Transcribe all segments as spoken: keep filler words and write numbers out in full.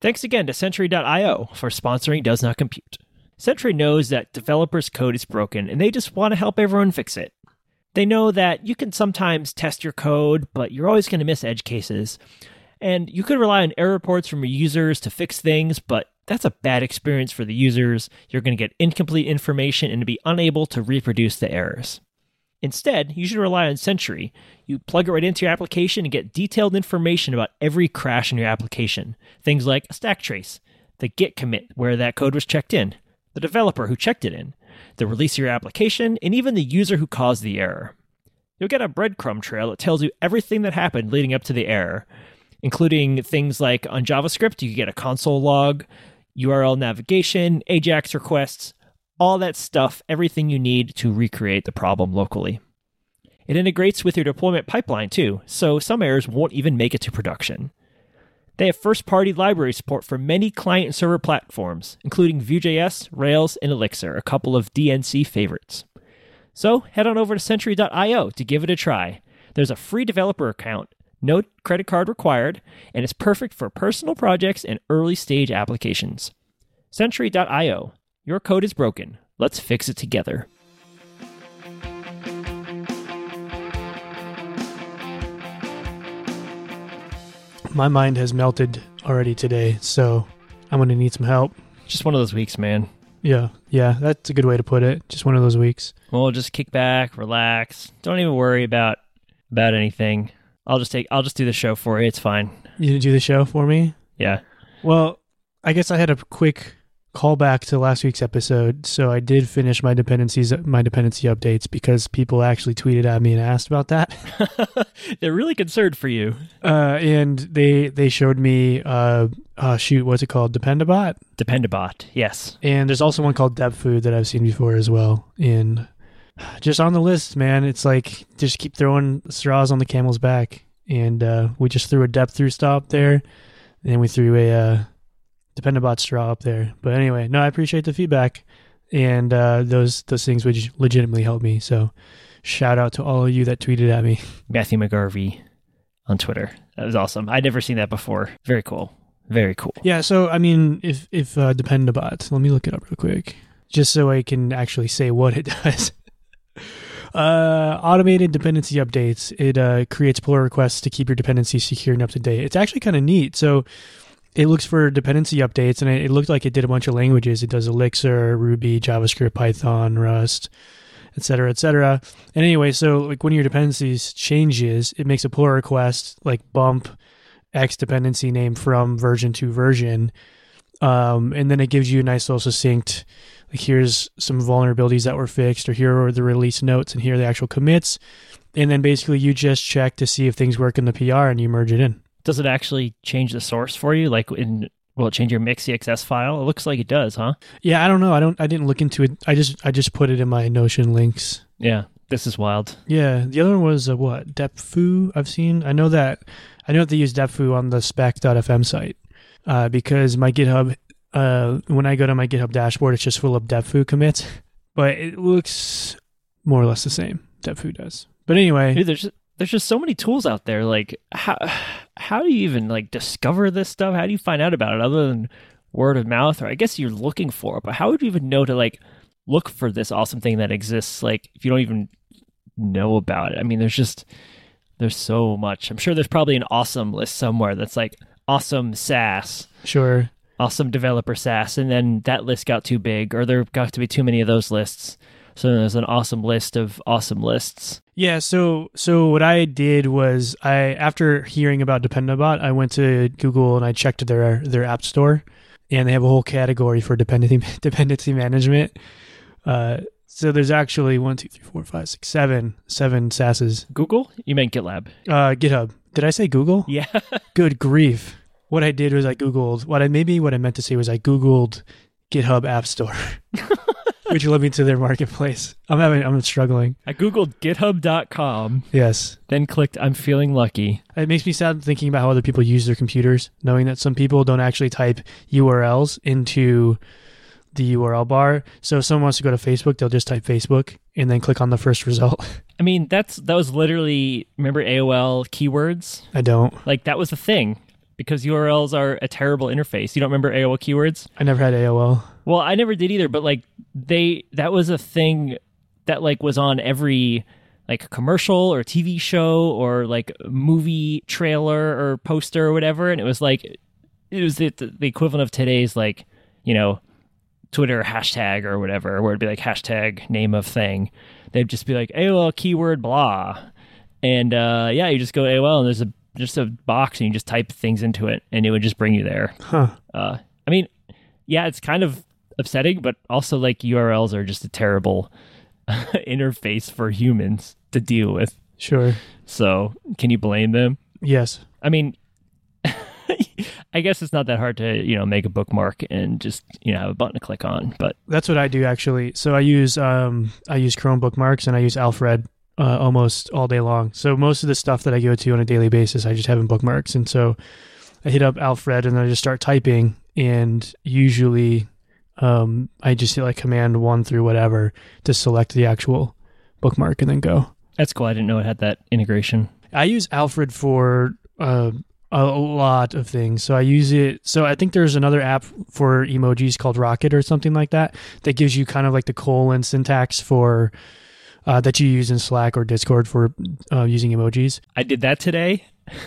Thanks again to Sentry dot io for sponsoring Does Not Compute. Sentry knows that developers' code is broken, and they just want to help everyone fix it. They know that you can sometimes test your code, but you're always going to miss edge cases. And you could rely on error reports from your users to fix things, but that's a bad experience for the users. You're going to get incomplete information and be unable to reproduce the errors. Instead, you should rely on Sentry. You plug it right into your application and get detailed information about every crash in your application. Things like a stack trace, the git commit where that code was checked in, the developer who checked it in, the release of your application, and even the user who caused the error. You'll get a breadcrumb trail that tells you everything that happened leading up to the error, including things like on JavaScript, you get a console log, U R L navigation, AJAX requests, all that stuff, everything you need to recreate the problem locally. It integrates with your deployment pipeline too, so some errors won't even make it to production. They have first-party library support for many client and server platforms, including Vue.js, Rails, and Elixir, a couple of D N C favorites. So head on over to Sentry dot io to give it a try. There's a free developer account, no credit card required, and it's perfect for personal projects and early-stage applications. Sentry dot io. Your code is broken. Let's fix it together. My mind has melted already today, so I'm going to need some help. Just one of those weeks, man. Yeah, yeah, that's a good way to put it. Just one of those weeks. Well, just kick back, relax. Don't even worry about about anything. I'll just take. I'll just do the show for you. It's fine. You didn't do the show for me? Yeah. Well, I guess I had a quick callback to last week's episode, so I did finish my dependencies, my dependency updates, because people actually tweeted at me and asked about that. They're really concerned for you. Uh, and they they showed me, uh, uh, shoot, what's it called? Dependabot? Dependabot, yes. And there's also one called DepFood that I've seen before as well. And just on the list, man, it's like just keep throwing straws on the camel's back. And uh, we just threw a dep through stop there, and we threw a uh, Dependabot straw up there. But anyway, no, I appreciate the feedback, and uh, those those things would legitimately help me. So shout out to all of you that tweeted at me. Matthew McGarvey on Twitter. That was awesome. I'd never seen that before. Very cool. Very cool. Yeah, so I mean, if if uh, Dependabot, let me look it up real quick, just so I can actually say what it does. Uh, automated dependency updates. It uh, creates pull requests to keep your dependencies secure and up to date. It's actually kind of neat. So it looks for dependency updates, and it, it looked like it did a bunch of languages. It does Elixir, Ruby, JavaScript, Python, Rust, et cetera, et cetera. And anyway, so like when your dependencies changes, it makes a pull request, like bump X dependency name from version to version. Um, and then it gives you a nice little succinct, like here's some vulnerabilities that were fixed, or here are the release notes, and here are the actual commits. And then basically you just check to see if things work in the P R, and you merge it in. Does it actually change the source for you? Like, in will it change your mix.cx file? It looks like it does, huh? Yeah, I don't know. I don't. I didn't look into it. I just I just put it in my Notion links. Yeah, this is wild. Yeah, the other one was uh, what DepFoo. I've seen. I know that. I know that they use DepFoo on the spec dot f m site uh, because my GitHub. Uh, when I go to my GitHub dashboard, it's just full of DepFoo commits, but it looks more or less the same. DepFoo does. But anyway, Dude, there's there's just so many tools out there. Like, how how do you even like discover this stuff? How do you find out about it other than word of mouth? Or I guess you're looking for it, but how would you even know to like look for this awesome thing that exists? Like, if you don't even know about it. I mean, there's just there's so much. I'm sure there's probably an awesome list somewhere that's like awesome SaaS. Sure. Awesome developer SaaS, and then that list got too big, or there got to be too many of those lists. So there's an awesome list of awesome lists. Yeah, so so what I did was I after hearing about Dependabot, I went to Google and I checked their their app store, and they have a whole category for dependency dependency management. Uh, so there's actually one, two, three, four, five, six, seven, seven SaaSes. Google? You meant GitLab? Uh, GitHub. Did I say Google? Yeah. Good grief. What I did was I Googled, what I maybe what I meant to say was I Googled GitHub App Store, which led me to their marketplace. I'm having, I'm struggling. I Googled github dot com. Yes. Then clicked, I'm feeling lucky. It makes me sad thinking about how other people use their computers, knowing that some people don't actually type U R Ls into the U R L bar. So if someone wants to go to Facebook, they'll just type Facebook and then click on the first result. I mean, that's that was literally, remember A O L keywords? I don't. Like, that was the thing. because U R Ls are a terrible interface. You don't remember A O L keywords? I never had A O L. Well, I never did either, but like they that was a thing that like was on every like commercial or T V show or like movie trailer or poster or whatever, and it was like it was the, the equivalent of today's like, you know, Twitter hashtag or whatever, where it'd be like hashtag name of thing. They'd just be like A O L keyword blah, and uh, yeah, you just go A O L and there's a just a box and you just type things into it and it would just bring you there. Huh. Uh, I mean, yeah, it's kind of upsetting, but also like U R Ls are just a terrible interface for humans to deal with. Sure. So can you blame them? Yes. I mean, I guess it's not that hard to, you know, make a bookmark and just, you know, have a button to click on, but That's what I do actually. So I use um I use Chrome bookmarks and I use Alfred uh, almost all day long. So most of the stuff that I go to on a daily basis, I just have in bookmarks. And so I hit up Alfred and then I just start typing, and usually um I just hit like command one through whatever to select the actual bookmark and then go. that's cool. I didn't know it had that integration. I use Alfred for uh, a lot of things. So I use it. So I think there's another app for emojis called Rocket or something like that that gives you kind of like the colon syntax for uh, that you use in Slack or Discord for uh, using emojis. I did that today.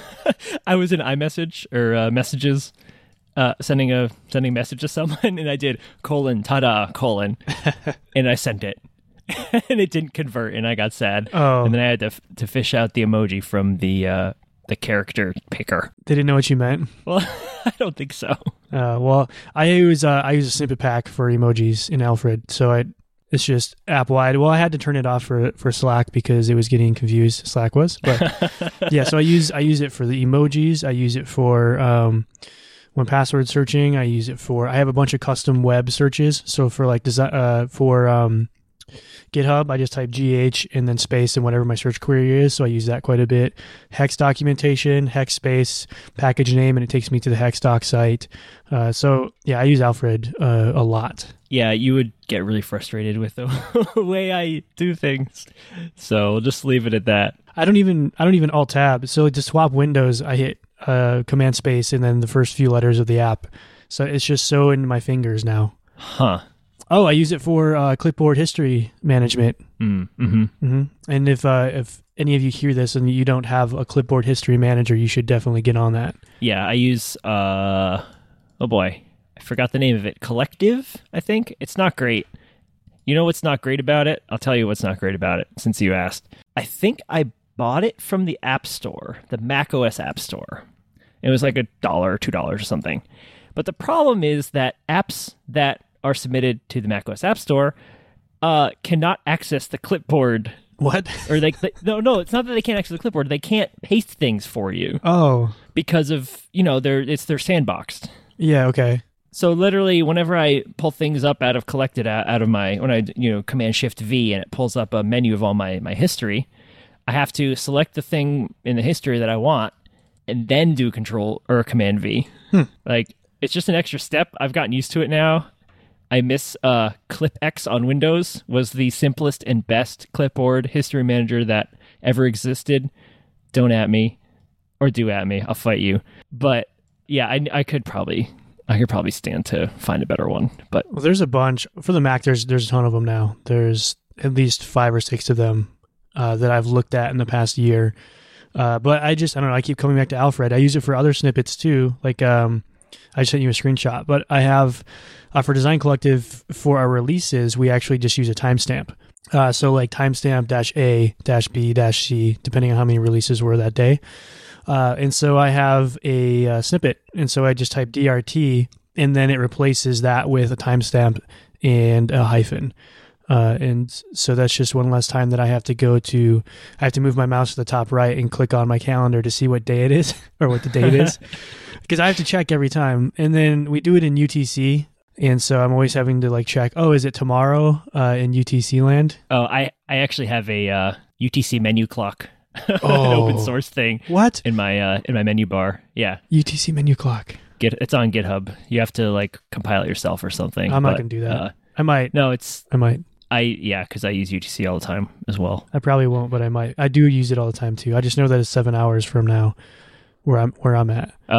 I was in iMessage or uh, messages, uh, sending a sending a message to someone, and I did colon ta-da colon, and I sent it, and it didn't convert, and I got sad. Oh, And then I had to to fish out the emoji from the uh, the character picker. they didn't know what you meant. Well, I don't think so. Uh, well, I use uh, I use a snippet pack for emojis in Alfred, so I it's just app wide. Well, I had to turn it off for for Slack because it was getting confused. Slack was, but yeah. So I use I use it for the emojis. I use it for um, when password searching. I use it for. I have a bunch of custom web searches. So for like design uh, for um, GitHub, I just type G H and then space and whatever my search query is. So I use that quite a bit. Hex documentation, hex space, package name, and it takes me to the hex doc site. Uh, so yeah, I use Alfred uh, a lot. Yeah, you would get really frustrated with the way I do things. So we'll just leave it at that. I don't even I don't even alt tab. So to swap windows, I hit uh, command space and then the first few letters of the app. So it's just so in my fingers now. Huh. Oh, I use it for uh, clipboard history management. Mm, mm-hmm. Mm-hmm. And if uh, if any of you hear this and you don't have a clipboard history manager, you should definitely get on that. Yeah, I use, uh, oh boy, I forgot the name of it. Collective, I think. It's not great. You know what's not great about it? I'll tell you what's not great about it, since you asked. I think I bought it from the App Store, the macOS App Store. It was like a dollar or two dollars or something. But the problem is that apps that are submitted to the macOS App Store uh, cannot access the clipboard. What? Or like, they, no, no, it's not that they can't access the clipboard. They can't paste things for you Oh, because of, you know, they're it's they're sandboxed. yeah, okay. So literally, whenever I pull things up out of collected out, out of my when I you know Command Shift V and it pulls up a menu of all my my history, I have to select the thing in the history that I want and then do Control or Command V. Hmm. Like it's just an extra step. I've gotten used to it now. I miss uh, ClipX on Windows was the simplest and best clipboard history manager that ever existed. Don't at me or do at me. I'll fight you. But yeah, I, I could probably I could probably stand to find a better one. But Well, there's a bunch for the Mac. There's there's a ton of them now. There's at least five or six of them uh, that I've looked at in the past year. Uh, but I just I don't know. I keep coming back to Alfred. I use it for other snippets too. Like um, I just sent you a screenshot. But I have uh, for Design Collective for our releases, we actually just use a timestamp. Uh, so like timestamp dash A dash B dash C, depending on how many releases were that day. Uh, and so I have a uh, snippet, and so I just type D R T, and then it replaces that with a timestamp and a hyphen. Uh, and so that's just one less time that I have to go to, I have to move my mouse to the top right and click on my calendar to see what day it is, or what the date is, because I have to check every time. And then we do it in U T C, and so I'm always having to like check, oh, is it tomorrow uh, in U T C land? oh, I, I actually have a uh, U T C menu clock. Oh. An open source thing What? in my uh, in my menu bar. Yeah, U T C menu clock. Get it's on GitHub. You have to like compile it yourself or something. I'm not but, going to do that. Uh, I might. no, it's I might. I yeah, because I use U T C all the time as well. I probably won't, but I might. I do use it all the time too. I just know that it's seven hours from now, where I'm where I'm at. Oh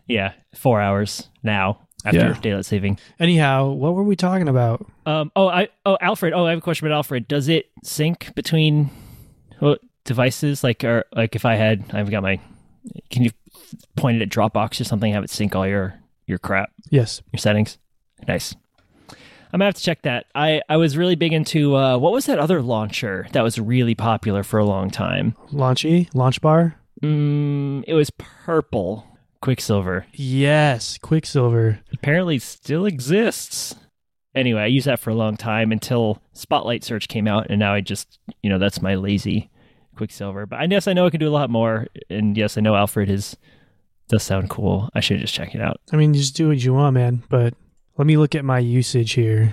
Yeah, four hours now after Yeah. daylight saving. Anyhow, what were we talking about? Um, oh, I oh Alfred. Oh, I have a question about Alfred. Does it sync between well, devices? Like, or like if I had, I've got my. Can you point it at Dropbox or something? Have it sync all your your crap, Yes. your settings. Nice. I'm gonna have to check that. I I was really big into uh, what was that other launcher that was really popular for a long time? Launchy? Launch bar? Mm, it was purple. Quicksilver. Yes. Quicksilver. Apparently still exists. Anyway, I used that for a long time until Spotlight Search came out, and now I just, you know, that's my lazy Quicksilver. But I guess I know I can do a lot more, and yes, I know Alfred is does sound cool. I should just check it out. I mean, just do what you want, man. But let me look at my usage here.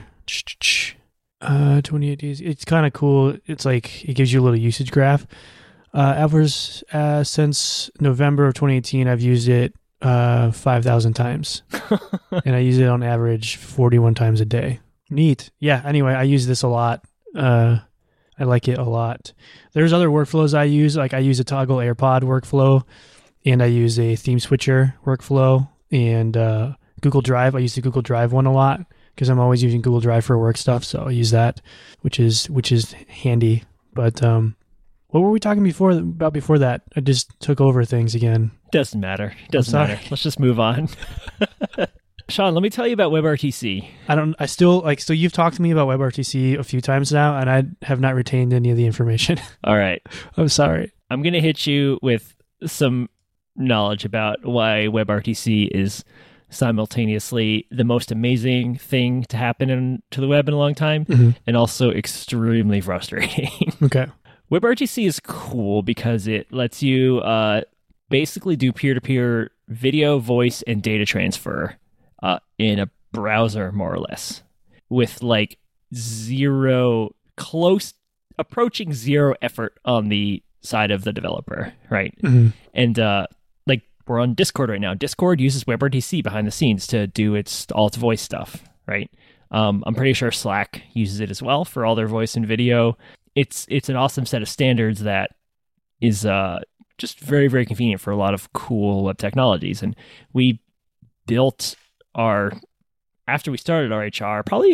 Uh, twenty-eight days. It's kind of cool. It's like it gives you a little usage graph. Uh, Alvarez, uh, since November of twenty eighteen, I've used it uh, five thousand times. And I use it on average forty-one times a day. Neat. Yeah, anyway, I use this a lot. Uh, I like it a lot. There's other workflows I use. Like I use a Toggle AirPod workflow, and I use a theme switcher workflow, and uh, Google Drive. I use the Google Drive one a lot because I'm always using Google Drive for work stuff. So I use that, which is which is handy. But um, what were we talking before about before that? I just took over things again. Doesn't matter. Doesn't sorry. matter. Let's just move on. Sean, let me tell you about WebRTC. I don't. I still like. So you've talked to me about WebRTC a few times now, and I have not retained any of the information. All right. I'm sorry. I'm going to hit you with some knowledge about why WebRTC is simultaneously the most amazing thing to happen in, to the web in a long time, Mm-hmm. and also extremely frustrating. Okay. WebRTC is cool because it lets you uh, basically do peer-to-peer video, voice, and data transfer uh, in a browser, more or less, with like zero, close, approaching zero effort on the side of the developer, right? Mm-hmm. And uh, like we're on Discord right now. Discord uses WebRTC behind the scenes to do its all its voice stuff, right? Um, I'm pretty sure Slack uses it as well for all their voice and video. It's it's an awesome set of standards that is uh, just very, very convenient for a lot of cool web technologies. And we built our, after we started our H R, probably,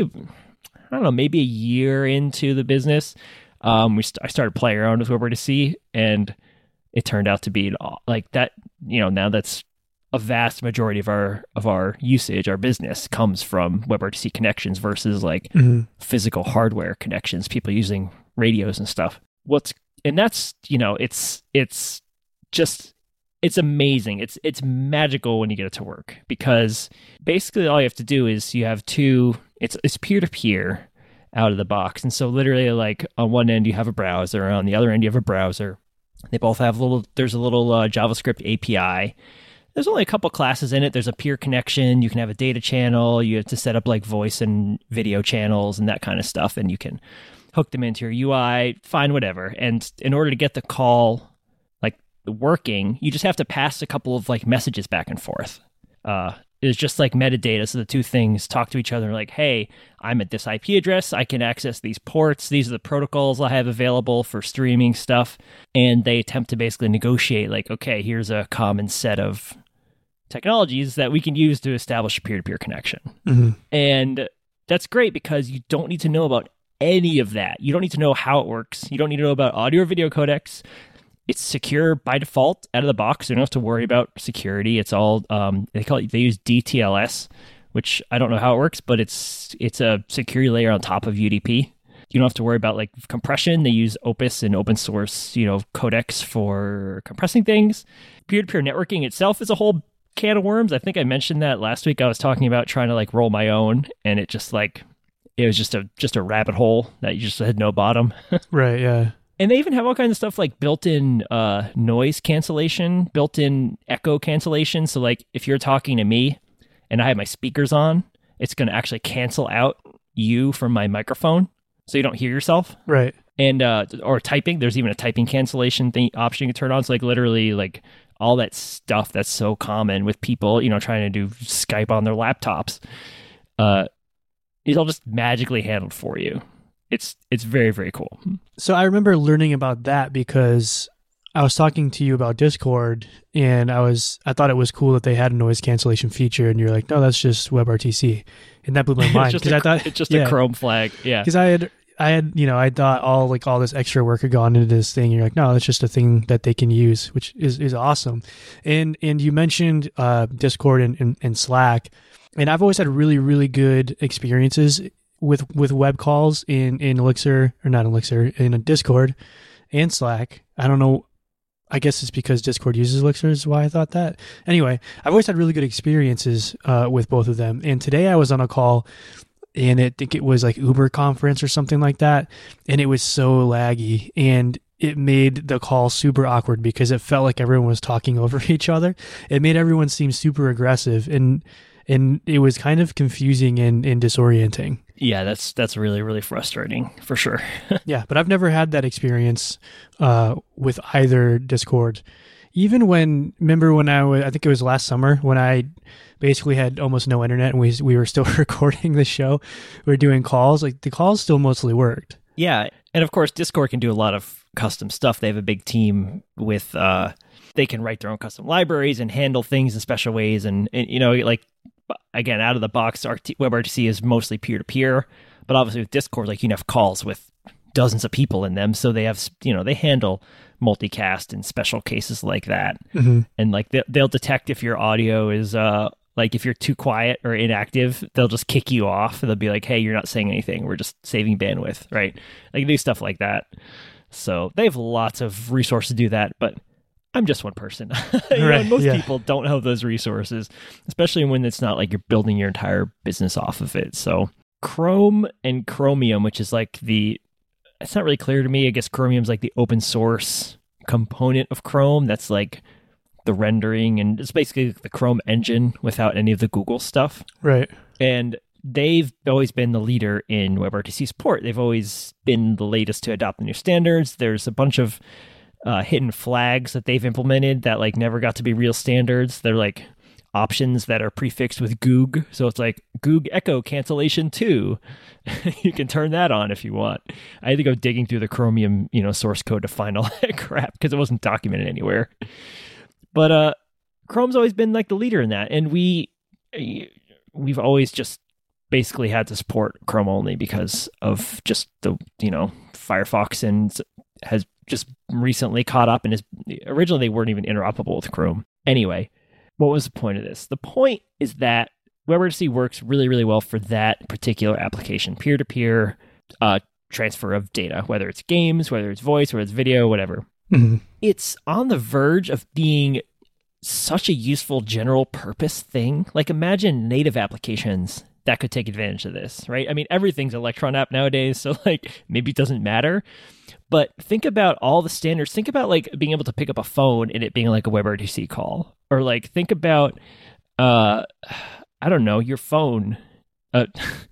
I don't know, maybe a year into the business, um, we st- I started playing around with WebRTC, and it turned out to be like that, you know, now that's a vast majority of our of our usage, our business comes from WebRTC connections versus like Mm-hmm. physical hardware connections, people using radios and stuff. What's and that's, you know, it's it's just it's amazing. It's it's magical when you get it to work, because basically all you have to do is you have two it's it's peer-to-peer out of the box. And so literally, like, on one end you have a browser, on the other end you have a browser. They both have little there's a little uh, JavaScript A P I. There's only a couple classes in it. There's a peer connection. You can have a data channel. You have to set up like voice and video channels and that kind of stuff. And you can hook them into your U I, fine, whatever. And in order to get the call like working, you just have to pass a couple of like messages back and forth. Uh, it's just like metadata. So the two things talk to each other like, hey, I'm at this I P address. I can access these ports. These are the protocols I have available for streaming stuff. And they attempt to basically negotiate like, okay, here's a common set of technologies that we can use to establish a peer-to-peer connection. Mm-hmm. And that's great because you don't need to know about any of that. You don't need to know how it works. You don't need to know about audio or video codecs. It's secure by default out of the box. You don't have to worry about security. It's all um, they call it. They use D T L S, which I don't know how it works, but it's it's a security layer on top of U D P. You don't have to worry about like compression. They use Opus and open source, you know, codecs for compressing things. Peer-to-peer networking itself is a whole can of worms. I think I mentioned that last week. I was talking about trying to like roll my own, and it just like it was just a just a rabbit hole that you just had no bottom. Right. Yeah. And they even have all kinds of stuff like built-in uh, noise cancellation, built-in echo cancellation. So like if you're talking to me and I have my speakers on, it's going to actually cancel out you from my microphone, so you don't hear yourself. Right. And uh, or typing, there's even a typing cancellation thing option you can turn on. So like literally like all that stuff that's so common with people, you know, trying to do Skype on their laptops, uh, is all just magically handled for you. It's it's very, very cool. So I remember learning about that because I was talking to you about Discord, and I was I thought it was cool that they had a noise cancellation feature, and you're like, no, that's just WebRTC, and that blew my mind because I thought it's just yeah, a Chrome flag. Yeah, because I had I had you know I thought all like all this extra work had gone into this thing. And you're like, no, that's just a thing that they can use, which is, is awesome. And and you mentioned uh, Discord and, and, and Slack, and I've always had really really good experiences with with web calls in in Elixir or not Elixir in a Discord and Slack. I don't know. I guess it's because Discord uses Elixir is why I thought that. Anyway, I've always had really good experiences uh, with both of them. And today I was on a call, and I think it was like Uber conference or something like that, and it was so laggy, and it made the call super awkward because it felt like everyone was talking over each other. It made everyone seem super aggressive, and and it was kind of confusing and, and disorienting. Yeah, that's that's really, really frustrating for sure. Yeah, but I've never had that experience uh, with either Discord. Even when, remember when I was, I think it was last summer when I basically had almost no internet and we we were still recording the show. We were doing calls, like the calls still mostly worked. Yeah, and of course Discord can do a lot of custom stuff. They have a big team with, uh, they can write their own custom libraries and handle things in special ways. And, and you know, like, again, out of the box, WebRTC is mostly peer-to-peer, but obviously with Discord, like you can have calls with dozens of people in them, so they have, you know, they handle multicast in special cases like that, mm-hmm. and like they, they'll detect if your audio is, uh, like if you're too quiet or inactive, they'll just kick you off. They'll be like, "Hey, you're not saying anything. We're just saving bandwidth," right? Like do stuff like that. So they have lots of resources to do that, but I'm just one person. you right, know, most yeah. people don't have those resources, especially when it's not like you're building your entire business off of it. So Chrome and Chromium, which is like the, it's not really clear to me. I guess Chromium's like the open source component of Chrome. That's like the rendering, and it's basically the Chrome engine without any of the Google stuff. Right. And they've always been the leader in WebRTC support. They've always been the latest to adopt the new standards. There's a bunch of Uh, hidden flags that they've implemented that like never got to be real standards. They're like options that are prefixed with Goog. So it's like Goog Echo cancellation two. You can turn that on if you want. I had to go digging through the Chromium, you know, source code to find all that crap because it wasn't documented anywhere. But uh, Chrome's always been like the leader in that, and we we've always just basically had to support Chrome only because of just the, you know, Firefox and has just recently caught up and is originally they weren't even interoperable with Chrome. Anyway, what was the point of this? The point is that WebRTC works really, really well for that particular application, peer-to-peer uh, transfer of data, whether it's games, whether it's voice, whether it's video, whatever. Mm-hmm. It's on the verge of being such a useful general purpose thing. Like imagine native applications that could take advantage of this, right? I mean, everything's Electron app nowadays, so like maybe it doesn't matter. But think about all the standards. Think about like being able to pick up a phone and it being like a WebRTC call. Or like think about, uh, I don't know, your phone, uh,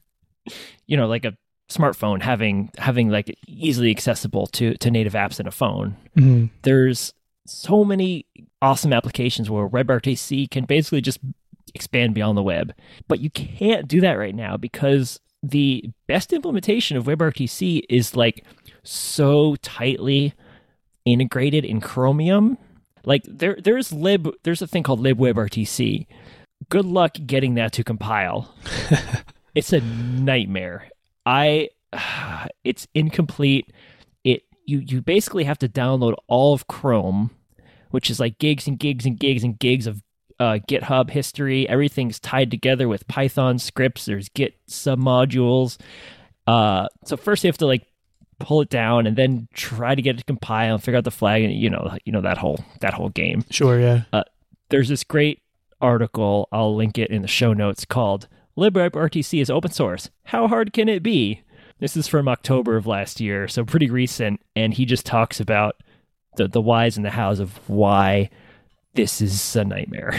you know, like a smartphone having having like easily accessible to, to native apps in a phone. Mm-hmm. There's so many awesome applications where WebRTC can basically just expand beyond the web. But you can't do that right now because the best implementation of WebRTC is like so tightly integrated in Chromium. Like there there's lib there's a thing called libWebRTC. Good luck getting that to compile. It's a nightmare. I it's incomplete. It you you basically have to download all of Chrome, which is like gigs and gigs and gigs and gigs of uh, GitHub history. Everything's tied together with Python scripts. There's Git submodules. Uh, so first you have to like pull it down and then try to get it to compile and figure out the flag, and you know, you know that whole that whole game. Sure, yeah. Uh, there's this great article, I'll link it in the show notes, called libRTC is open source. How hard can it be? This is from October of last year, so pretty recent, and he just talks about the the whys and the hows of why this is a nightmare.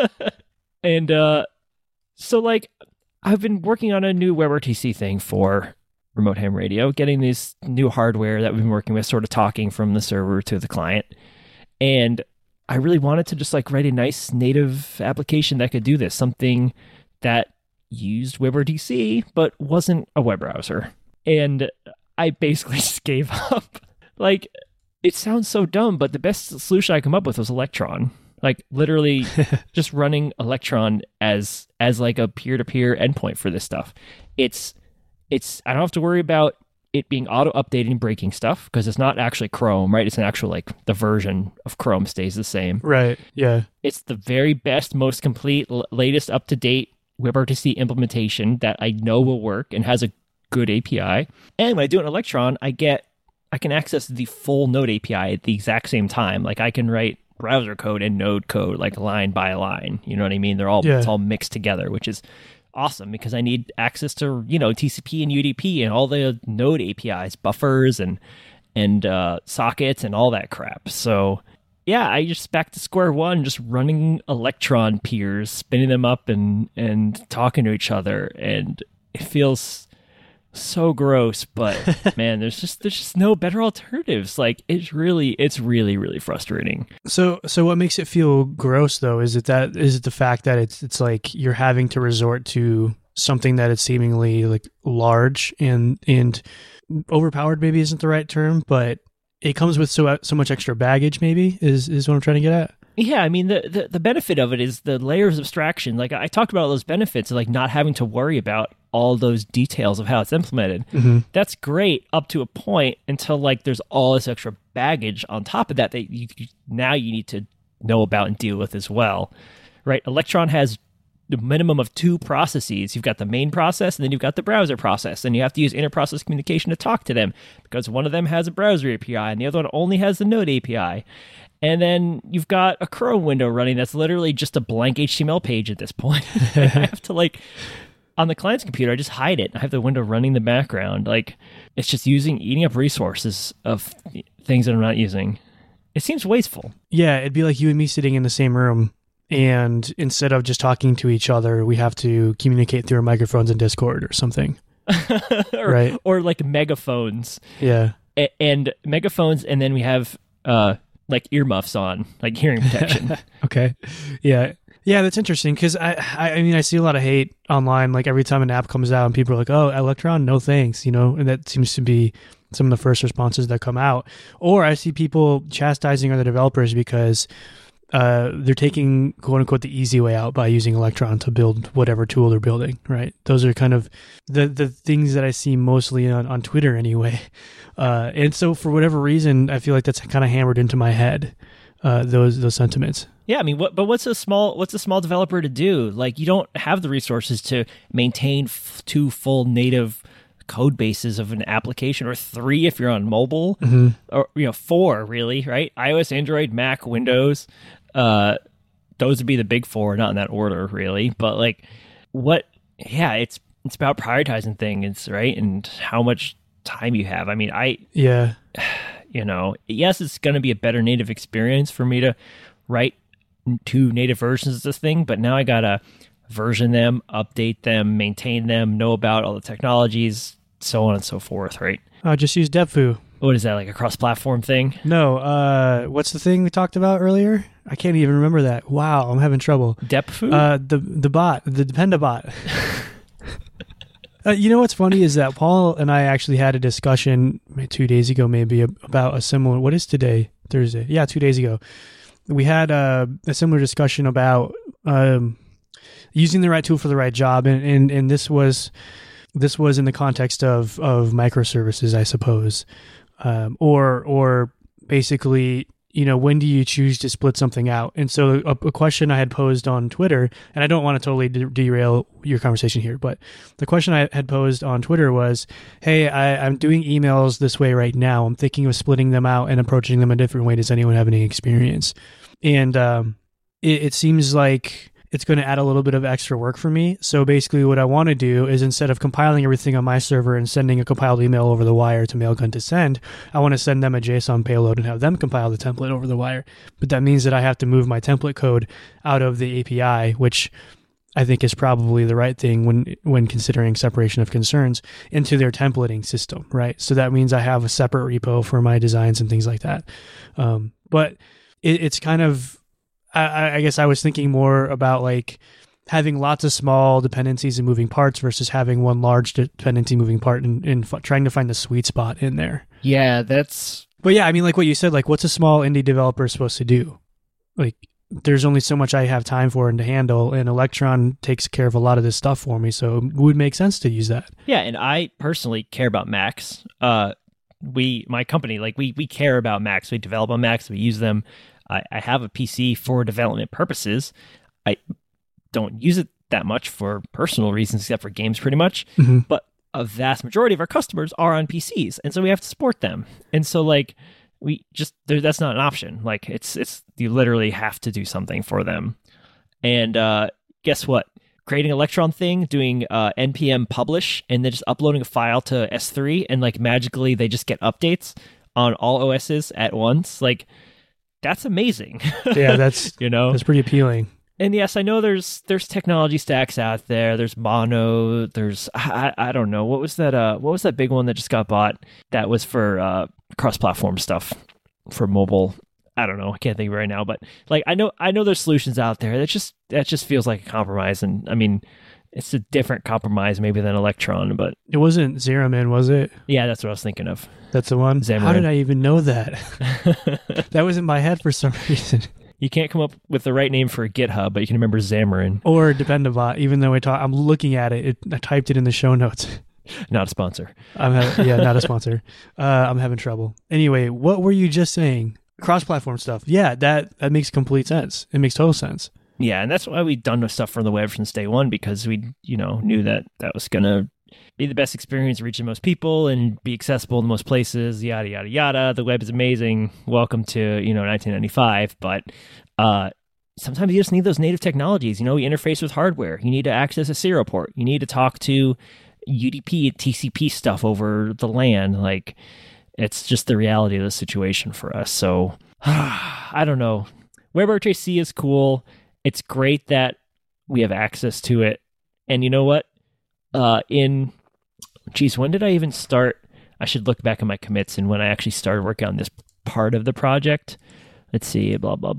And uh, so like I've been working on a new WebRTC thing for Remote Ham Radio, getting this new hardware that we've been working with, sort of talking from the server to the client. And I really wanted to just like write a nice native application that could do this, something that used WebRTC, but wasn't a web browser. And I basically just gave up. Like, it sounds so dumb, but the best solution I come up with was Electron. Like literally just running Electron as as like a peer-to-peer endpoint for this stuff. It's it's I don't have to worry about it being auto-updating and breaking stuff because it's not actually Chrome, right? It's an actual, like, the version of Chrome stays the same. Right, yeah. It's the very best, most complete, l- latest up-to-date WebRTC implementation that I know will work and has a good A P I. And when I do it in Electron, I get, I can access the full Node A P I at the exact same time. Like, I can write browser code and Node code, like, line by line. You know what I mean? They're all, yeah. It's all mixed together, which is awesome because I need access to, you know, T C P and U D P and all the Node A P Is, buffers and and uh, sockets and all that crap. So yeah, I just back to square one, just running Electron peers, spinning them up and and talking to each other, and it feels so gross. But man, there's just there's just no better alternatives. Like it's really it's really really frustrating. So so what makes it feel gross though? Is it that is it the fact that it's it's like you're having to resort to something that is seemingly like large and and overpowered? Maybe isn't the right term, but it comes with so so much extra baggage. Maybe is is what I'm trying to get at. Yeah, I mean, the, the, the benefit of it is the layers of abstraction. Like, I talked about all those benefits of, like, not having to worry about all those details of how it's implemented. Mm-hmm. That's great up to a point until, like, there's all this extra baggage on top of that that you, now you need to know about and deal with as well, right? Electron has the minimum of two processes. You've got the main process, and then you've got the browser process, and you have to use inter-process communication to talk to them because one of them has a browser A P I, and the other one only has the Node A P I. And then you've got a Chrome window running that's literally just a blank H T M L page at this point. I have to, like, on the client's computer, I just hide it. I have the window running in the background. Like, it's just using, eating up resources of things that I'm not using. It seems wasteful. Yeah, it'd be like you and me sitting in the same room, and instead of just talking to each other, we have to communicate through our microphones in Discord or something. or, right? Or, like, megaphones. Yeah. A- and megaphones, and then we have... uh like earmuffs on, like hearing protection. Okay. Yeah. Yeah, that's interesting because I, I I mean, I see a lot of hate online. Like every time an app comes out and people are like, oh, Electron, no thanks, you know, and that seems to be some of the first responses that come out. Or I see people chastising other developers because uh, they're taking, quote unquote, the easy way out by using Electron to build whatever tool they're building, right? Those are kind of the, the things that I see mostly on, on Twitter anyway. Uh, and so for whatever reason, I feel like that's kind of hammered into my head, uh, those those sentiments. Yeah, I mean, what, but what's a small what's a small developer to do? Like, you don't have the resources to maintain f- two full native code bases of an application, or three if you're on mobile, mm-hmm. or you know, four really, right? iOS, Android, Mac, Windows. Uh, those would be the big four, not in that order, really. But like, what? Yeah, it's it's about prioritizing things, right? And how much time you have. I mean, I yeah, you know, yes, it's going to be a better native experience for me to write two native versions of this thing, but now I gotta version them, update them, maintain them, know about all the technologies, so on and so forth, right? Uh, just use DevFu. What is that, like a cross-platform thing? No, uh, what's the thing we talked about earlier? I can't even remember that. Wow, I'm having trouble. DepFu? Uh, the the bot, the Dependabot. Uh, you know what's funny is that Paul and I actually had a discussion two days ago, maybe, about a similar. What is today? Thursday? Yeah, two days ago. We had a, a similar discussion about um, using the right tool for the right job, and, and, and this was this was in the context of of microservices, I suppose, um, or or basically, you know, when do you choose to split something out? And so a, a question I had posed on Twitter, and I don't want to totally de- derail your conversation here, but the question I had posed on Twitter was, hey, I, I'm doing emails this way right now. I'm thinking of splitting them out and approaching them a different way. Does anyone have any experience? And um, it, it seems like it's going to add a little bit of extra work for me. So basically what I want to do is, instead of compiling everything on my server and sending a compiled email over the wire to Mailgun to send, I want to send them a JSON payload and have them compile the template over the wire. But that means that I have to move my template code out of the A P I, which I think is probably the right thing when when considering separation of concerns, into their templating system, right? So that means I have a separate repo for my designs and things like that. Um, but it, it's kind of, I, I guess I was thinking more about like having lots of small dependencies and moving parts versus having one large dependency moving part, and, and f- trying to find the sweet spot in there. Yeah, that's But yeah, I mean, like what you said, like what's a small indie developer supposed to do? Like there's only so much I have time for and to handle, and Electron takes care of a lot of this stuff for me, so it would make sense to use that. Yeah, and I personally care about Macs. Uh, we, my company, like we we care about Macs. We develop on Macs. We use them. I, I have a P C for development purposes. I don't use it that much for personal reasons, except for games, pretty much. Mm-hmm. But a vast majority of our customers are on P Cs, and so we have to support them. And so, like, we just that's not an option. Like, it's it's you literally have to do something for them. And uh, guess what? Creating an Electron thing, doing uh, N P M publish, and then just uploading a file to S three, and like magically they just get updates on all O Ss at once. Like, that's amazing. Yeah, that's you know that's pretty appealing. And yes, I know there's there's technology stacks out there. There's Mono. There's I, I don't know what was that uh what was that big one that just got bought that was for uh cross-platform stuff for mobile. I don't know. I can't think of it right now. But like I know I know there's solutions out there. That just that just feels like a compromise. And I mean, it's a different compromise maybe than Electron. But it wasn't Xamarin, was it? Yeah, that's what I was thinking of. That's the one. Xamarin. How did I even know that? That was in my head for some reason. You can't come up with the right name for GitHub, but you can remember Xamarin. Or Dependabot, even though I talk, I'm looking at it, it. I typed it in the show notes. Not a sponsor. I'm ha- yeah, not a sponsor. Uh, I'm having trouble. Anyway, what were you just saying? Cross-platform stuff. Yeah, that, that makes complete sense. It makes total sense. Yeah, and that's why we've done stuff from the web since day one, because we, you know, knew that that was going to be the best experience, reaching most people and be accessible in most places, yada, yada, yada. The web is amazing. Welcome to, you know, nineteen ninety-five. But uh, sometimes you just need those native technologies. You know, you interface with hardware. You need to access a serial port. You need to talk to U D P and T C P stuff over the LAN. Like, it's just the reality of the situation for us. So, I don't know. WebRTC is cool. It's great that we have access to it. And you know what? Uh, in, geez, when did I even start? I should look back at my commits and when I actually started working on this part of the project. Let's see, blah, blah,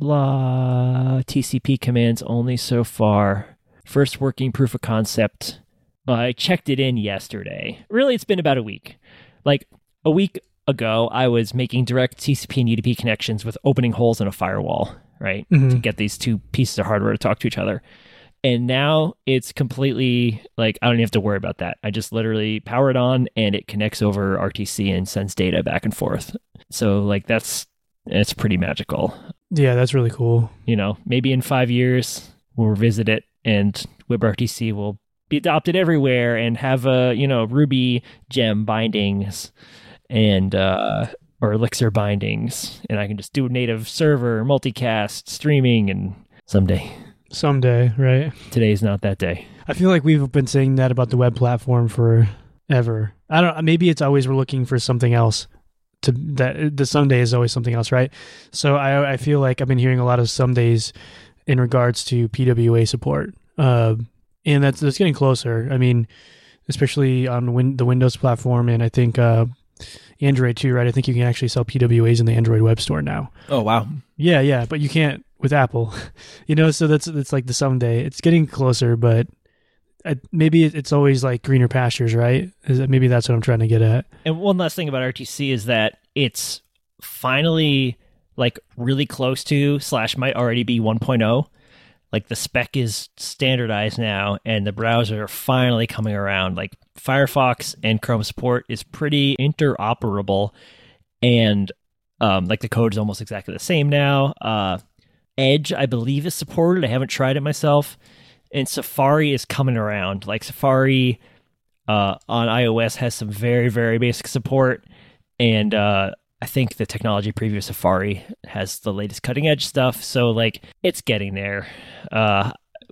blah. T C P commands only so far. First working proof of concept. Well, I checked it in yesterday. Really, it's been about a week. Like a week ago, I was making direct T C P and U D P connections with opening holes in a firewall, right? Mm-hmm. To get these two pieces of hardware to talk to each other. And now it's completely like, I don't even have to worry about that. I just literally power it on and it connects over R T C and sends data back and forth. So like that's, it's pretty magical. Yeah, that's really cool. You know, maybe in five years we'll revisit it and WebRTC will be adopted everywhere and have a, you know, Ruby gem bindings and, uh, or Elixir bindings. And I can just do native server, multicast, streaming, and someday. Someday, right? Today's not that day. I feel like we've been saying that about the web platform forever. I don't. Maybe it's always we're looking for something else. To that, the someday is always something else, right? So I, I feel like I've been hearing a lot of somedays in regards to P W A support, uh, and that's that's getting closer. I mean, especially on win, the Windows platform, and I think uh, Android too, right? I think you can actually sell P W As in the Android web store now. Oh wow! Yeah, yeah, but you can't with Apple, you know, so that's that's like the someday. It's getting closer, but I, maybe it's always like greener pastures, right? Is that, maybe that's what I'm trying to get at. And one last thing about R T C is that it's finally like really close to slash might already be one point oh. Like the spec is standardized now, and the browser are finally coming around. Like Firefox and Chrome support is pretty interoperable, and um, like the code is almost exactly the same now. Uh, Edge, I believe, is supported. I haven't tried it myself. And Safari is coming around. Like Safari uh, on iOS has some very, very basic support. And uh, I think the technology preview of Safari has the latest cutting edge stuff. So like it's getting there. Uh,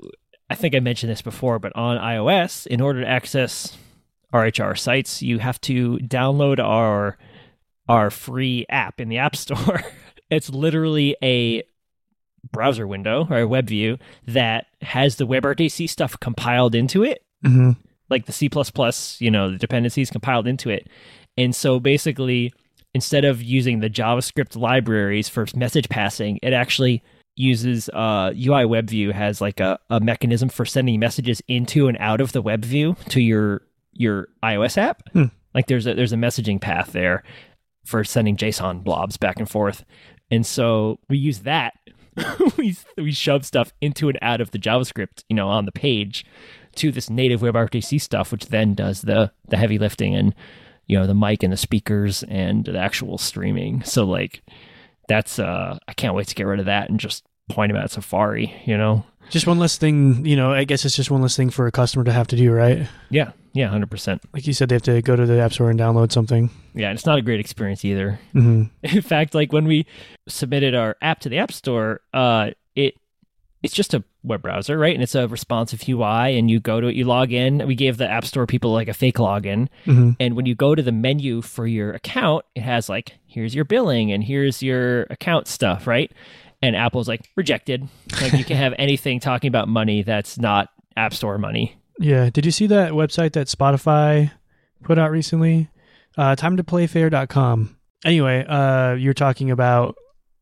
I think I mentioned this before, but on iOS, in order to access R H R sites, you have to download our, our free app in the App Store. It's literally a browser window or a web view that has the WebRTC stuff compiled into it, mm-hmm. like the C plus plus, you know, the dependencies compiled into it. And so basically, instead of using the JavaScript libraries for message passing, it actually uses uh, U I WebView has like a, a mechanism for sending messages into and out of the web view to your your iOS app. Hmm. Like there's a there's a messaging path there for sending JSON blobs back and forth. And so we use that. we we shove stuff into and out of the JavaScript, you know, on the page to this native WebRTC stuff, which then does the the heavy lifting and, you know, the mic and the speakers and the actual streaming. So like that's uh I can't wait to get rid of that and just point them at Safari, you know. Just one less thing, you know, I guess it's just one less thing for a customer to have to do, right? Yeah, yeah, one hundred percent. Like you said, they have to go to the App Store and download something. Yeah, and it's not a great experience either. Mm-hmm. In fact, like when we submitted our app to the App Store, uh, it it's just a web browser, right? And it's a responsive U I, and you go to it, you log in. We gave the App Store people like a fake login. Mm-hmm. And when you go to the menu for your account, it has like, here's your billing and here's your account stuff, right? And Apple's like, rejected. Like you can have anything talking about money that's not App Store money. Yeah. Did you see that website that Spotify put out recently? Uh, time to play fair dot com. Anyway, uh, you're talking about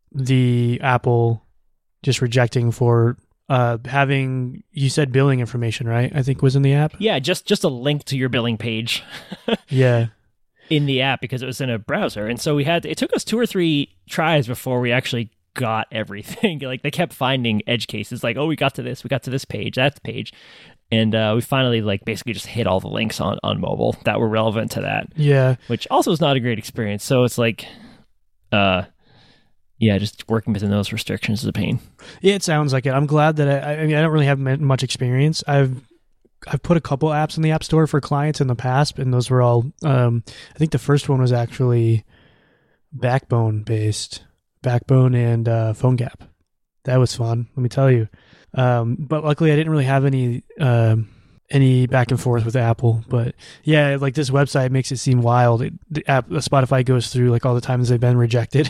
the Apple just rejecting for uh, having, you said billing information, right? I think was in the app. Yeah, just just a link to your billing page. Yeah. In the app because it was in a browser. And so we had, it took us two or three tries before we actually got everything. Like they kept finding edge cases like, oh, we got to this, we got to this page, that page. And uh, we finally like basically just hit all the links on, on mobile that were relevant to that. Yeah. Which also is not a great experience. So it's like, uh, yeah, just working within those restrictions is a pain. Yeah, it sounds like it. I'm glad that I, I mean, I don't really have much experience. I've, I've put a couple apps in the App Store for clients in the past, and those were all, um, I think the first one was actually Backbone based. Backbone and uh, PhoneGap. That was fun, let me tell you. Um, but luckily, I didn't really have any um, any back and forth with Apple. But yeah, like this website makes it seem wild. It, the app, Spotify goes through like all the times they've been rejected.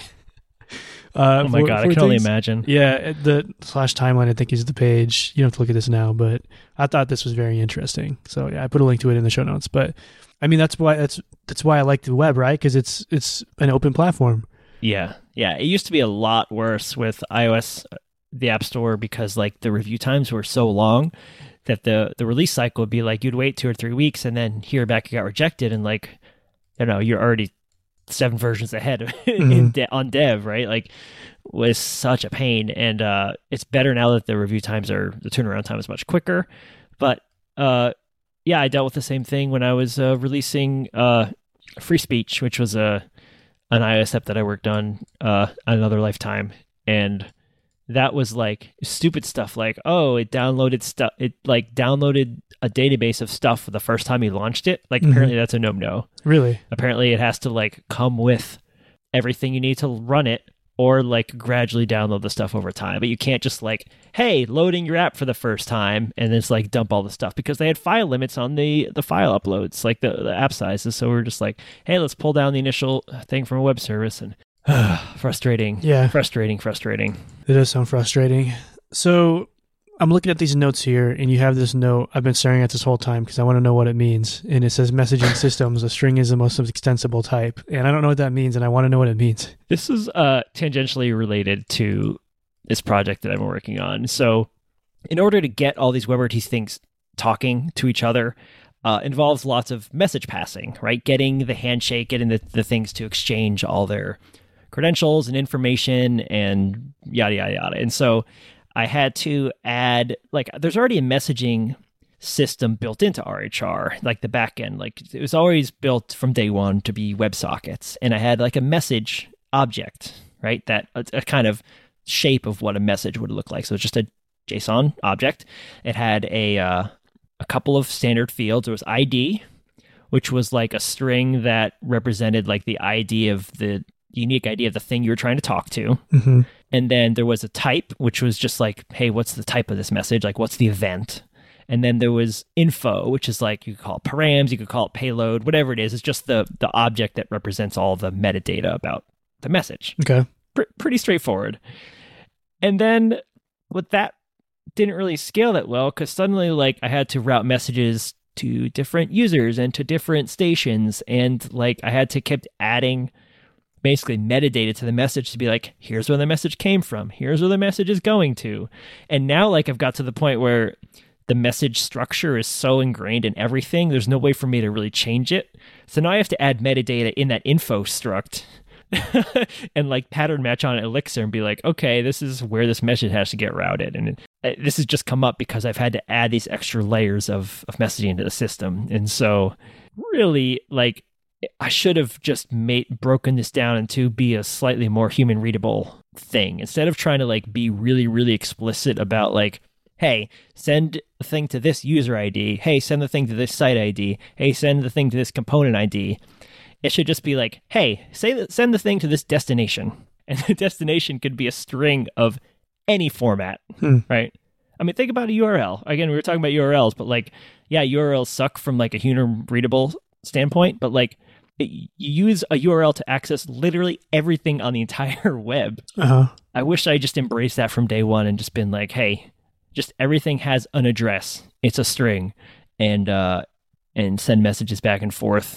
uh, oh my for, god, for I can only things. imagine. Yeah, the slash timeline I think is the page. You don't have to look at this now, but I thought this was very interesting. So yeah, I put a link to it in the show notes. But I mean, that's why that's that's why I like the web, right? Because it's it's an open platform. Yeah. Yeah. It used to be a lot worse with iOS, the App Store, because like the review times were so long that the, the release cycle would be like you'd wait two or three weeks and then hear back you got rejected. And like, you know, you're already seven versions ahead mm-hmm. in de- on dev, right? Like was such a pain. And uh, it's better now that the review times are, the turnaround time is much quicker. But uh, yeah, I dealt with the same thing when I was uh, releasing uh, Free Speech, which was a, an iOS app that I worked on uh, on another lifetime. And that was like stupid stuff like, oh, it downloaded stuff. It like downloaded a database of stuff for the first time you launched it. Like mm-hmm. apparently that's a no-no. Really? Apparently it has to like come with everything you need to run it or like gradually download the stuff over time. But you can't just like, hey, loading your app for the first time and then it's like dump all the stuff because they had file limits on the, the file uploads, like the, the app sizes. So we're just like, hey, let's pull down the initial thing from a web service and frustrating. Yeah. Frustrating, frustrating. It does sound frustrating. So I'm looking at these notes here and you have this note I've been staring at this whole time because I want to know what it means. And it says messaging systems, a string is the most extensible type. And I don't know what that means and I want to know what it means. This is uh, tangentially related to this project that I'm working on. So in order to get all these WebRTC things talking to each other, uh, involves lots of message passing, right? Getting the handshake, getting the, the things to exchange all their credentials and information and yada, yada, yada. And so I had to add, like, there's already a messaging system built into R H R, like the backend. Like, it was always built from day one to be WebSockets. And I had, like, a message object, right? That a, a kind of shape of what a message would look like. So it's just a JSON object. It had a uh, a couple of standard fields. It was I D, which was like a string that represented, like, the I D of the unique I D of the thing you were trying to talk to. Mm-hmm. And then there was a type, which was just like, hey, what's the type of this message? Like, what's the event? And then there was info, which is like, you could call it params, you could call it payload, whatever it is. It's just the the object that represents all the metadata about the message. Okay. Pr- pretty straightforward. And then what that didn't really scale that well, because suddenly, like, I had to route messages to different users and to different stations. And like, I had to keep adding basically metadata to the message to be like, here's where the message came from. Here's where the message is going to. And now, like, I've got to the point where the message structure is so ingrained in everything, there's no way for me to really change it. So now I have to add metadata in that info struct and like pattern match on Elixir and be like, okay, this is where this message has to get routed. And it, this has just come up because I've had to add these extra layers of, of messaging into the system. And so really, like, I should have just made broken this down into be a slightly more human readable thing instead of trying to like be really, really explicit about like, hey, send the thing to this user I D. Hey, send the thing to this site I D. Hey, send the thing to this component I D. It should just be like, hey, say that, send the thing to this destination. And the destination could be a string of any format, hmm. right? I mean, think about a U R L. Again, we were talking about U R Ls, but like, yeah, U R Ls suck from like a human readable standpoint, but like, it, you use a U R L to access literally everything on the entire web. Uh-huh. I wish I just embraced that from day one and just been like, hey, just everything has an address. It's a string, and uh, and send messages back and forth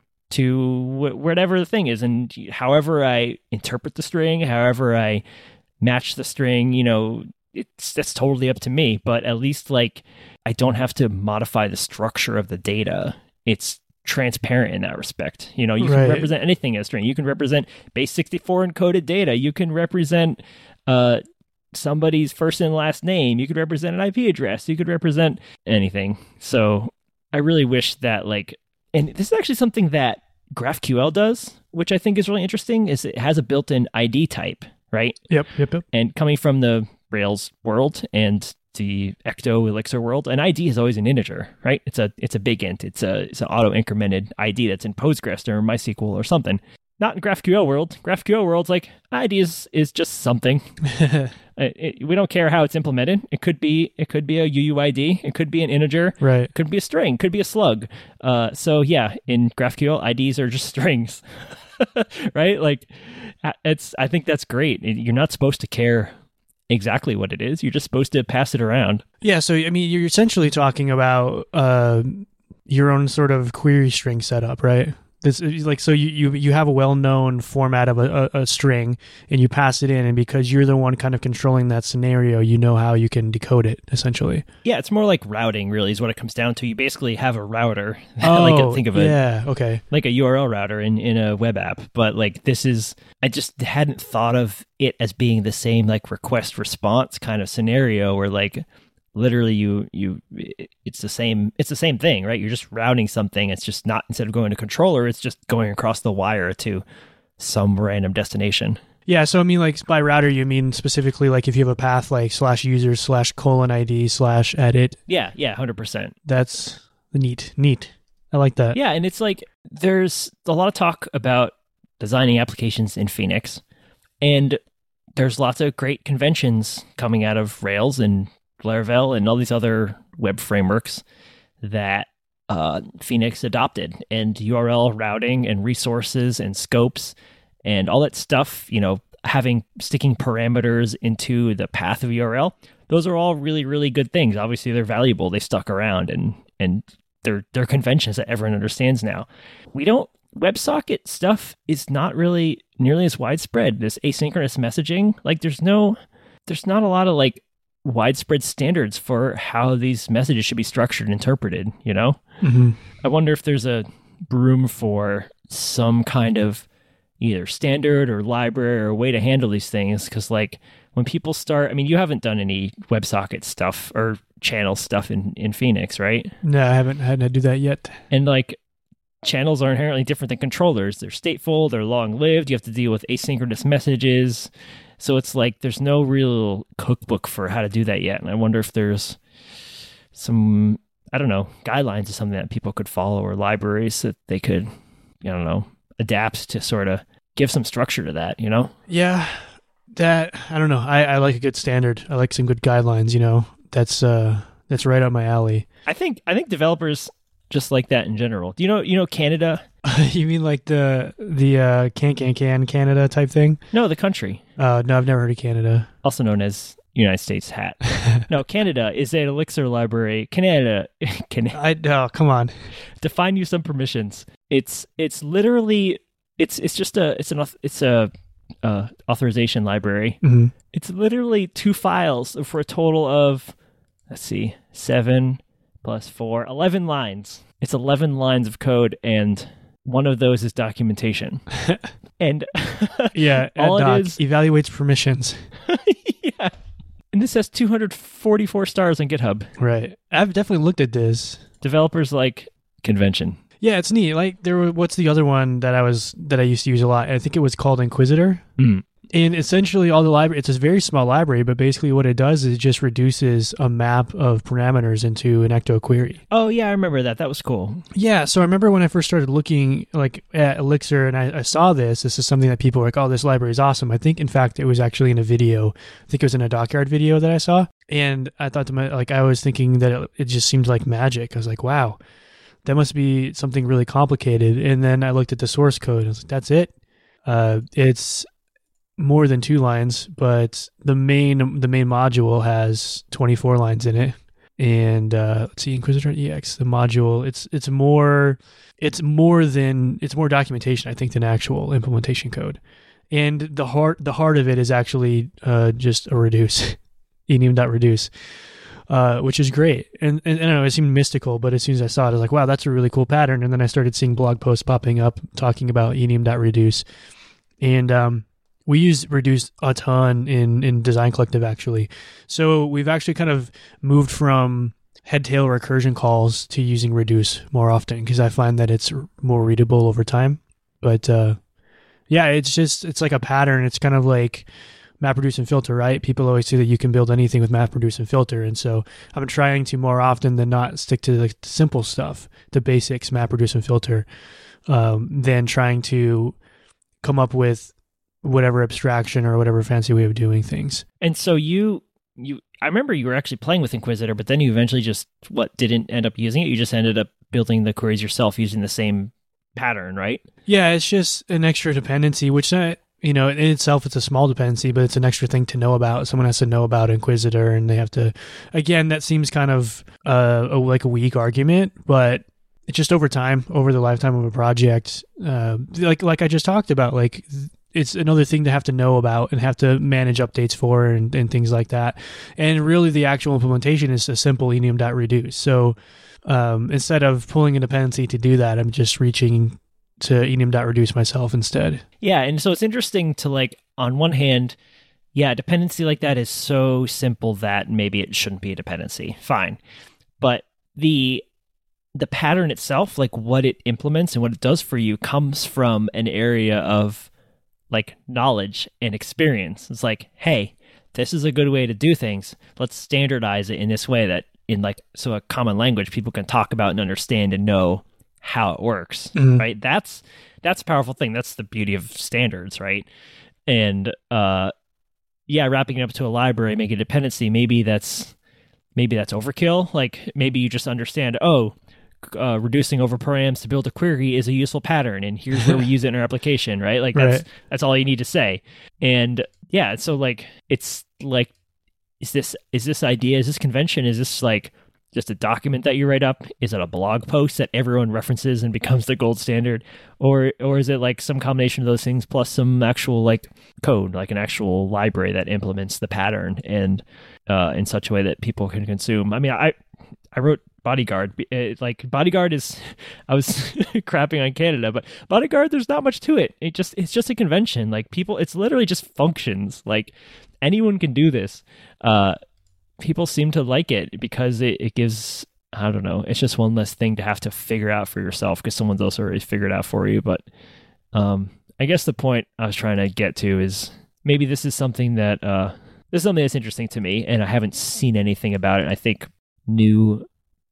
to wh- whatever the thing is. And however I interpret the string, however I match the string, you know, it's that's totally up to me. But at least like I don't have to modify the structure of the data. It's transparent in that respect. You know, you right. can represent anything as a string. You can represent base sixty-four encoded data. You can represent uh, somebody's first and last name. You could represent an I P address. You could represent anything. So I really wish that like, and this is actually something that GraphQL does, which I think is really interesting, is it has a built-in I D type, right? Yep, yep, yep. And coming from the Rails world and the Ecto Elixir world, an I D is always an integer, right? It's a it's a big int. It's a it's an auto incremented I D that's in Postgres or MySQL or something. Not in GraphQL world. GraphQL world's like I D is is just something. it, it, we don't care how it's implemented. It could be it could be a U U I D. It could be an integer. Right. It could be a string. It could be a slug. Uh, so yeah, in GraphQL, I Ds are just strings, right? Like it's. I think that's great. You're not supposed to care exactly what it is. You're just supposed to pass it around. Yeah, so I mean, you're essentially talking about uh, your own sort of query string setup, right? This like so you, you you have a well-known format of a, a, a string, and you pass it in, and because you're the one kind of controlling that scenario, you know how you can decode it, essentially. Yeah, it's more like routing, really, is what it comes down to. You basically have a router, oh, like think of it, yeah, okay, like a U R L router in, in a web app. But like this is, I just hadn't thought of it as being the same like request response kind of scenario where like literally you you it's the same it's the same thing, right? You're just routing something. It's just not, instead of going to controller, it's just going across the wire to some random destination. Yeah, so I mean, like by router you mean specifically like if you have a path like slash user slash colon ID slash edit. Yeah, yeah, one hundred percent. That's neat, neat. I like that. Yeah, and it's like there's a lot of talk about designing applications in Phoenix, and there's lots of great conventions coming out of Rails and Laravel and all these other web frameworks that uh, Phoenix adopted, and U R L routing and resources and scopes and all that stuff, you know, having sticking parameters into the path of U R L. Those are all really, really good things. Obviously, they're valuable. They stuck around, and and they're they're conventions that everyone understands now. We don't WebSocket stuff is not really nearly as widespread. This asynchronous messaging, like there's no, there's not a lot of like widespread standards for how these messages should be structured and interpreted, you know? Mm-hmm. I wonder if there's a room for some kind of either standard or library or way to handle these things. Because like when people start, I mean, you haven't done any WebSocket stuff or channel stuff in, in Phoenix, right? No, I haven't had to do that yet. And like channels are inherently different than controllers. They're stateful, they're long-lived, you have to deal with asynchronous messages. So it's like there's no real cookbook for how to do that yet. And I wonder if there's some, I don't know, guidelines or something that people could follow, or libraries that they could, I don't know, adapt to sort of give some structure to that, you know? Yeah, that, I don't know. I, I like a good standard. I like some good guidelines, you know? That's uh, that's right up my alley. I think I think developers just like that in general. Do you know, you know Canada? You mean like the the uh, can can can Canada type thing? No, the country. Uh, no, I've never heard of Canada. Also known as United States hat. No, Canada is an Elixir library. Canada, can I? Oh, come on. Define you some permissions. It's it's literally it's it's just a it's an it's a uh, authorization library. Mm-hmm. It's literally two files for a total of, let's see, seven plus four, eleven lines. It's eleven lines of code, and one of those is documentation. And yeah, all doc it is evaluates permissions. yeah. And this has two hundred forty-four stars on GitHub. Right. I've definitely looked at this. Developers like convention. Yeah, it's neat. Like there were, what's the other one that I was that I used to use a lot? I think it was called Inquisitor. Mm. And essentially all the library, it's a very small library, but basically what it does is it just reduces a map of parameters into an ecto query. Oh yeah, I remember that. That was cool. Yeah, so I remember when I first started looking like at Elixir and I, I saw this, this is something that people were like, oh, this library is awesome. I think in fact it was actually in a video. I think it was in a Dockyard video that I saw. And I thought to my, like, I was thinking that it, it just seemed like magic. I was like, wow, that must be something really complicated. And then I looked at the source code. I was like, that's it. Uh, it's more than two lines, but the main the main module has twenty-four lines in it. And uh, let's see, Inquisitor E X, the module, it's it's more it's more than it's more documentation, I think, than actual implementation code. And the heart the heart of it is actually uh, just a reduce, enum.reduce. Uh, which is great. And, and, and I don't know, it seemed mystical, but as soon as I saw it, I was like, wow, that's a really cool pattern. And then I started seeing blog posts popping up talking about enum.reduce. And um, we use reduce a ton in, in Design Collective, actually. So we've actually kind of moved from head-tail recursion calls to using reduce more often because I find that it's more readable over time. But uh, yeah, it's just, it's like a pattern. It's kind of like MapReduce and filter, right? People always say that you can build anything with MapReduce and filter. And so I'm trying to more often than not stick to the simple stuff, the basics, MapReduce and filter, um, than trying to come up with whatever abstraction or whatever fancy way of doing things. And so you, you, I remember you were actually playing with Inquisitor, but then you eventually just, what, didn't end up using it? You just ended up building the queries yourself using the same pattern, right? Yeah, it's just an extra dependency, which I, you know, in itself, it's a small dependency, but it's an extra thing to know about. Someone has to know about Inquisitor, and they have to, again, that seems kind of uh, a, like a weak argument, but it's just over time, over the lifetime of a project, uh, like like I just talked about, like it's another thing to have to know about and have to manage updates for and, and things like that. And really the actual implementation is a simple enum.reduce. So um, instead of pulling a dependency to do that, I'm just reaching to enum.reduce myself instead. Yeah, and so it's interesting to, like, on one hand, yeah, a dependency like that is so simple that maybe it shouldn't be a dependency. Fine. But the the pattern itself, like what it implements and what it does for you, comes from an area of, like, knowledge and experience. It's like, hey, this is a good way to do things. Let's standardize it in this way that in, like, so a common language people can talk about and understand and know how it works, mm-hmm. right? That's that's a powerful thing. That's the beauty of standards, right? And uh, yeah, wrapping it up to a library, making a dependency, maybe that's maybe that's overkill. Like maybe you just understand, oh, uh, reducing over params to build a query is a useful pattern, and here's where we use it in our application, right? Like that's right. That's all you need to say. And yeah, so like it's like, is this is this idea, is this convention, is this like just a document that you write up? Is it a blog post that everyone references and becomes the gold standard? Or or is it like some combination of those things plus some actual like code, like an actual library that implements the pattern and uh, in such a way that people can consume? I mean, I I wrote Bodyguard. It, like Bodyguard is, I was crapping on Canada, but Bodyguard, there's not much to it. It just it's just a convention. Like people, it's literally just functions. Like anyone can do this. Uh, people seem to like it because it, it gives, I don't know, it's just one less thing to have to figure out for yourself because someone's also already figured out for you. But um, I guess the point I was trying to get to is maybe this is something that, uh, this is something that's interesting to me and I haven't seen anything about it. I think new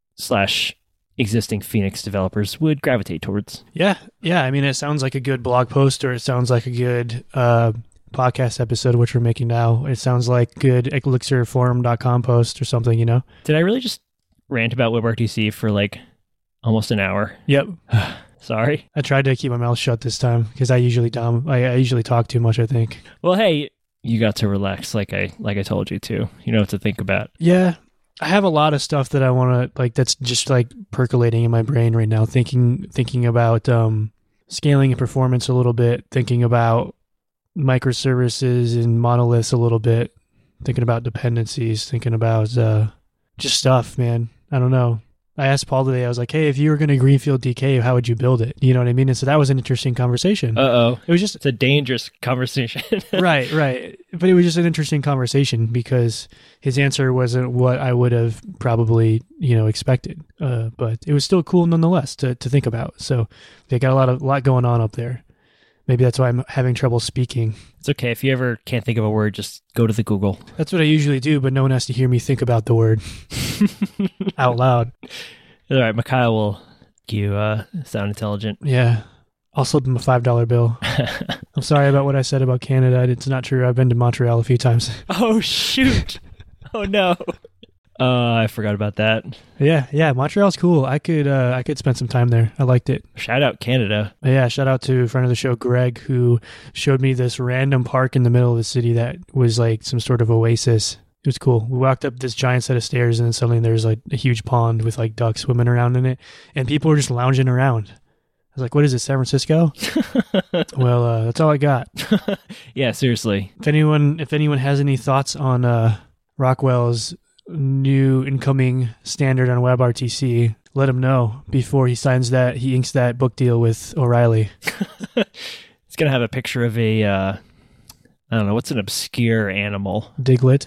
slash existing Phoenix developers would gravitate towards. Yeah. Yeah. I mean, it sounds like a good blog post or it sounds like a good, uh, podcast episode, which we're making now. It sounds like good elixir forum dot com post or something, you know? Did I really just rant about WebRTC for like almost an hour? Yep. Sorry. I tried to keep my mouth shut this time because I usually dumb. I, I usually talk too much, I think. Well, hey, you got to relax like I like I told you to. You know what to think about. Yeah. I have a lot of stuff that I want to like that's just like percolating in my brain right now, thinking thinking about um scaling and performance a little bit, thinking about microservices and monoliths a little bit, thinking about dependencies, thinking about uh, just stuff, man. I don't know. I asked Paul today, I was like, hey, if you were going to Greenfield D K, how would you build it? You know what I mean? And so that was an interesting conversation. Uh-oh. It was just... It's a dangerous conversation. right, right. But it was just an interesting conversation because his answer wasn't what I would have probably, you know, expected. Uh, but it was still cool nonetheless to, to think about. So they got a lot of lot going on up there. Maybe that's why I'm having trouble speaking. It's okay. If you ever can't think of a word, just go to the Google. That's what I usually do, but no one has to hear me think about the word out loud. All right, Mikhail will you uh, sound intelligent. Yeah. I'll slip him a five dollar bill. I'm sorry about what I said about Canada. It's not true. I've been to Montreal a few times. Oh, shoot. Oh, no. Uh, I forgot about that. Yeah, yeah. Montreal's cool. I could uh, I could spend some time there. I liked it. Shout out Canada. Yeah, shout out to a friend of the show, Greg, who showed me this random park in the middle of the city that was like some sort of oasis. It was cool. We walked up this giant set of stairs and then suddenly there's like a huge pond with like ducks swimming around in it. And people were just lounging around. I was like, what is this, San Francisco? Well, uh, that's all I got. Yeah, seriously. If anyone if anyone has any thoughts on uh, Rockwell's new incoming standard on WebRTC, let him know before he signs that, he inks that book deal with O'Reilly. It's going to have a picture of a, uh, I don't know, what's an obscure animal? Diglett.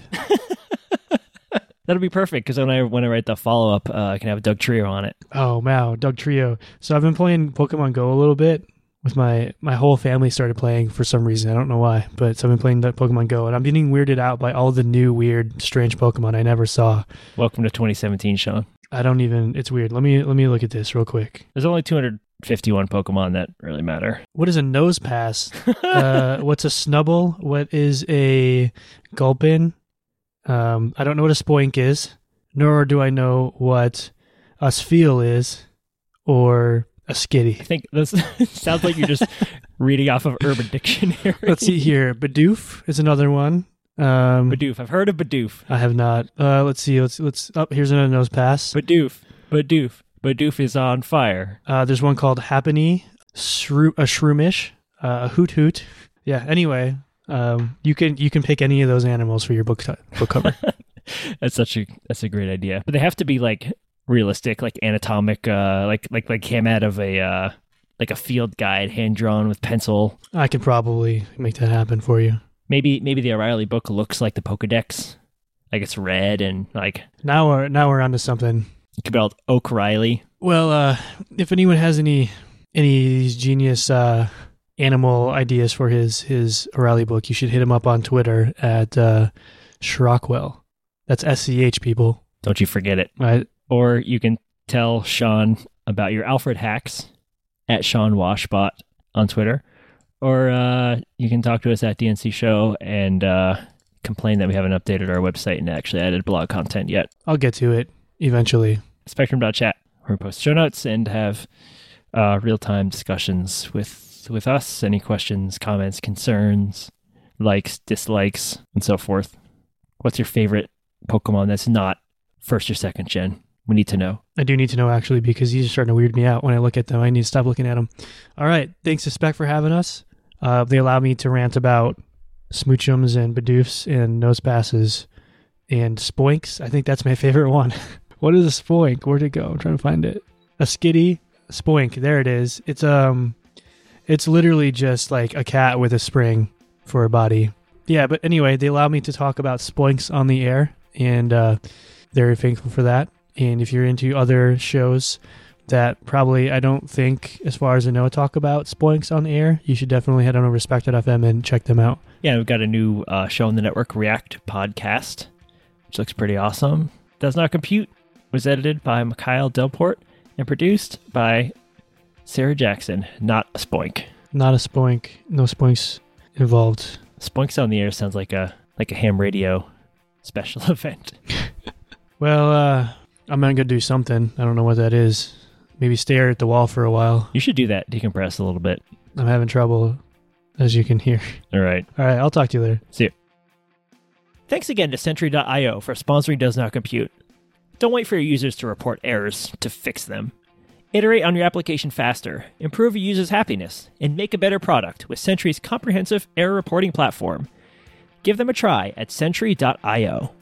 That'll be perfect because when I when I write the follow up, uh, I can have Doug Trio on it. Oh, wow, Doug Trio. So I've been playing Pokemon Go a little bit. With my my whole family started playing for some reason. I don't know why, but so I've been playing the Pokemon Go, and I'm getting weirded out by all the new weird, strange Pokemon I never saw. Welcome to twenty seventeen, Sean. I don't even. It's weird. Let me let me look at this real quick. There's only two hundred fifty-one Pokemon that really matter. What is a nose pass? uh, what's a Snubble? What is a Gulpin? Um, I don't know what a Spoink is, nor do I know what a Spheal is, or a Skitty. I think this sounds like you're just reading off of Urban Dictionary. Let's see here. Bidoof is another one. Um, Bidoof. I've heard of Bidoof. I have not. Uh, let's see. Let's let's. Oh, here's another nose pass. Bidoof. Bidoof. Bidoof is on fire. Uh, there's one called Happiny, Shro- a Shroomish, uh, a Hoot Hoot. Yeah. Anyway, um, you can you can pick any of those animals for your book t- book cover. That's such a that's a great idea. But they have to be like realistic, like anatomic, uh, like like like came out of a uh, like a field guide, hand drawn with pencil. I can probably make that happen for you. Maybe maybe the O'Reilly book looks like the Pokedex, like it's red and like. Now we're now we're onto something. It could be called Oak Riley. Well, uh, if anyone has any any of these genius uh, animal ideas for his his O'Reilly book, you should hit him up on Twitter at uh, Schrockwell. That's S C H, people. Don't you forget it. Right. Or you can tell Sean about your Alfred hacks at Sean Washbot on Twitter. Or uh, you can talk to us at D N C Show and uh, complain that we haven't updated our website and actually added blog content yet. I'll get to it eventually. Spectrum dot chat, where we post show notes and have uh, real-time discussions with, with us. Any questions, comments, concerns, likes, dislikes, and so forth. What's your favorite Pokemon that's not first or second gen? We need to know. I do need to know, actually, because these are starting to weird me out when I look at them. I need to stop looking at them. All right. Thanks to Spec for having us. Uh, they allow me to rant about Smoochums and Bidoofs and Nose Passes and Spoinks. I think that's my favorite one. What is a Spoink? Where'd it go? I'm trying to find it. A Skitty Spoink. There it is. It's um, it's literally just like a cat with a spring for a body. Yeah, but anyway, they allow me to talk about Spoinks on the air, and uh, very thankful for that. And if you're into other shows that probably I don't think, as far as I know, talk about Spoinks on the air, you should definitely head on over to spec dot f m and check them out. Yeah, we've got a new uh, show on the network, React Podcast, which looks pretty awesome. Does Not Compute was edited by Mikhail Delport and produced by Sarah Jackson, not a Spoink. Not a Spoink. No Spoinks involved. Spoinks on the air sounds like a like a ham radio special event. Well, uh, I'm going to go do something. I don't know what that is. Maybe stare at the wall for a while. You should do that. Decompress a little bit. I'm having trouble, as you can hear. All right. All right. I'll talk to you later. See you. Thanks again to Sentry dot io for sponsoring Does Not Compute. Don't wait for your users to report errors to fix them. Iterate on your application faster, improve your users' happiness, and make a better product with Sentry's comprehensive error reporting platform. Give them a try at Sentry dot io.